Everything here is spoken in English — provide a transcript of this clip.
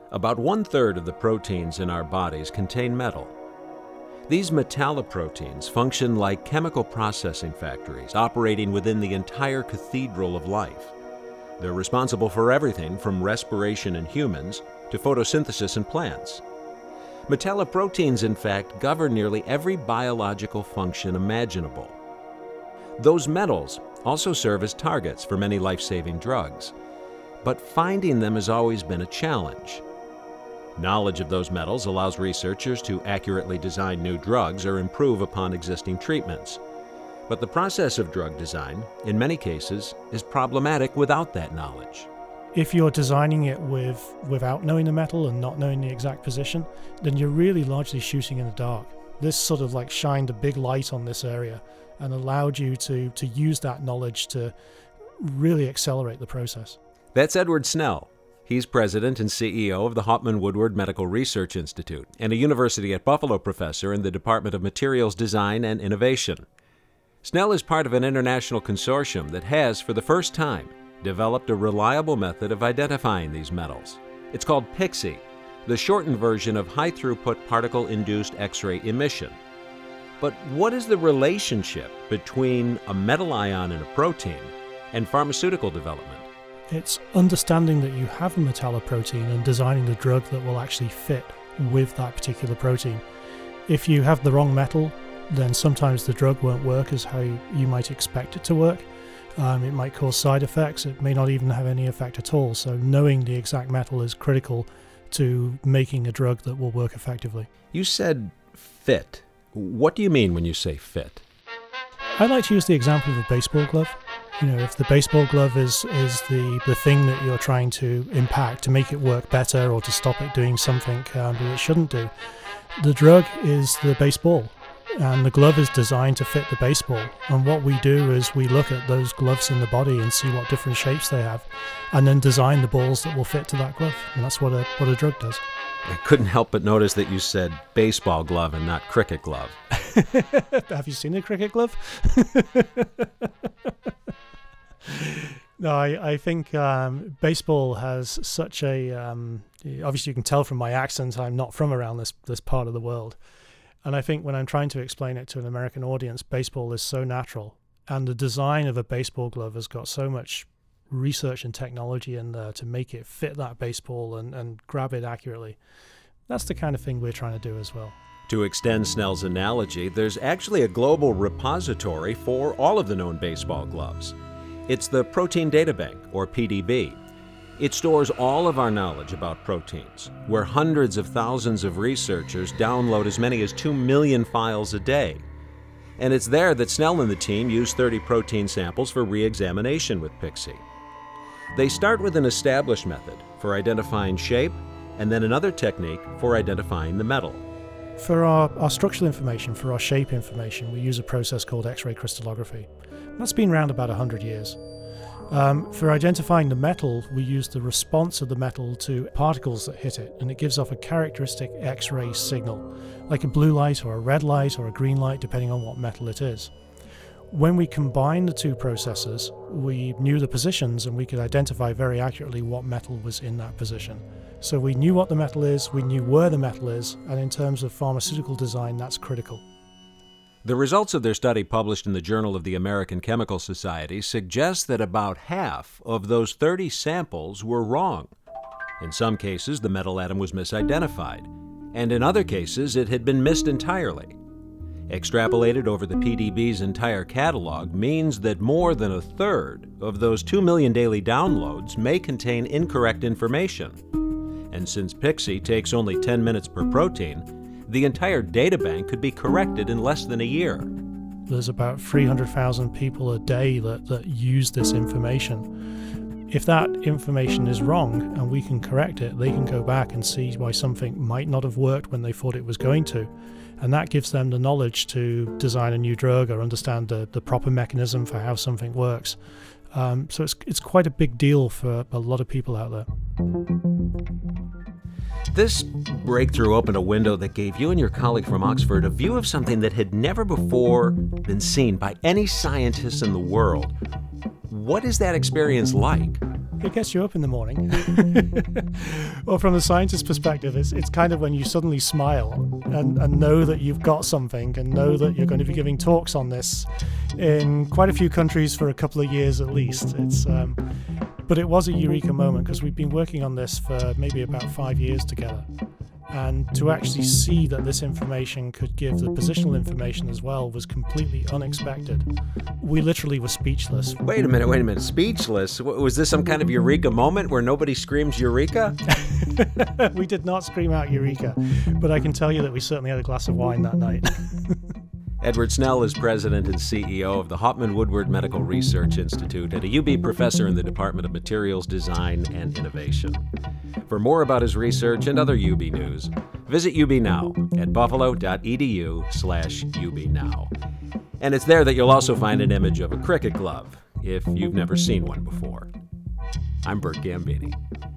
About 1/3 of the proteins in our bodies contain metal. These metalloproteins function like chemical processing factories operating within the entire cathedral of life. They're responsible for everything from respiration in humans to photosynthesis in plants. Metalloproteins, in fact, govern nearly every biological function imaginable. Those metals also serve as targets for many life-saving drugs, but finding them has always been a challenge. Knowledge of those metals allows researchers to accurately design new drugs or improve upon existing treatments. But the process of drug design, in many cases, is problematic without that knowledge. If you're designing it without knowing the metal and not knowing the exact position, then you're really largely shooting in the dark. This sort of like shined a big light on this area and allowed you to use that knowledge to really accelerate the process. That's Edward Snell. He's president and CEO of the Hauptmann Woodward Medical Research Institute and a University at Buffalo professor in the Department of Materials Design and Innovation. Snell is part of an international consortium that has, for the first time, developed a reliable method of identifying these metals. It's called PIXI, the shortened version of high-throughput particle-induced X-ray emission. But what is the relationship between a metal ion in a protein and pharmaceutical development? It's understanding that you have a metalloprotein and designing the drug that will actually fit with that particular protein. If you have the wrong metal, then sometimes the drug won't work as how you might expect it to work. It might cause side effects. It may not even have any effect at all. So knowing the exact metal is critical to making a drug that will work effectively. You said fit. What do you mean when you say fit? I like to use the example of a baseball glove. You know, if the baseball glove is the thing that you're trying to impact to make it work better or to stop it doing something that it shouldn't do, the drug is the baseball. And the glove is designed to fit the baseball. And what we do is we look at those gloves in the body and see what different shapes they have, and then design the balls that will fit to that glove. And that's what a drug does. I couldn't help but notice that you said baseball glove and not cricket glove. Have you seen a cricket glove? No, I think baseball has such a... obviously you can tell from my accent I'm not from around this part of the world. And I think when I'm trying to explain it to an American audience, baseball is so natural. And the design of a baseball glove has got so much research and technology in there to make it fit that baseball and grab it accurately. That's the kind of thing we're trying to do as well. To extend Snell's analogy, there's actually a global repository for all of the known baseball gloves. It's the Protein Data Bank, or PDB. It stores all of our knowledge about proteins, where hundreds of thousands of researchers download as many as 2 million files a day. And it's there that Snell and the team use 30 protein samples for re-examination with PIXI. They start with an established method for identifying shape, and then another technique for identifying the metal. For our structural information, for our shape information, we use a process called X-ray crystallography. That's been around about 100 years. For identifying the metal, we use the response of the metal to particles that hit it, and it gives off a characteristic X-ray signal, like a blue light or a red light or a green light, depending on what metal it is. When we combine the two processes, we knew the positions and we could identify very accurately what metal was in that position. So we knew what the metal is, we knew where the metal is, and in terms of pharmaceutical design, that's critical. The results of their study published in the Journal of the American Chemical Society suggest that about half of those 30 samples were wrong. In some cases, the metal atom was misidentified, and in other cases, it had been missed entirely. Extrapolated over the PDB's entire catalog means that more than 1/3 of those 2 million daily downloads may contain incorrect information. And since PIXI takes only 10 minutes per protein, the entire databank could be corrected in less than a year. There's about 300,000 people a day that use this information. If that information is wrong and we can correct it, they can go back and see why something might not have worked when they thought it was going to. And that gives them the knowledge to design a new drug or understand the proper mechanism for how something works. So it's quite a big deal for a lot of people out there. This breakthrough opened a window that gave you and your colleague from Oxford a view of something that had never before been seen by any scientist in the world. What is that experience like? it gets you up in the morning. Well, from the scientist's perspective, it's kind of when you suddenly smile and know that you've got something and know that you're going to be giving talks on this in quite a few countries for a couple of years at least. But it was a eureka moment because we've been working on this for maybe about 5 years together. And to actually see that this information could give the positional information as well was completely unexpected. We literally were speechless. Wait a minute. Speechless? Was this some kind of eureka moment where nobody screams eureka? We did not scream out eureka, but I can tell you that we certainly had a glass of wine that night. Edward Snell is president and CEO of the Hauptmann Woodward Medical Research Institute and a UB professor in the Department of Materials Design and Innovation. For more about his research and other UB news, visit UB Now at buffalo.edu/UB Now. And it's there that you'll also find an image of a cricket glove, if you've never seen one before. I'm Bert Gambini.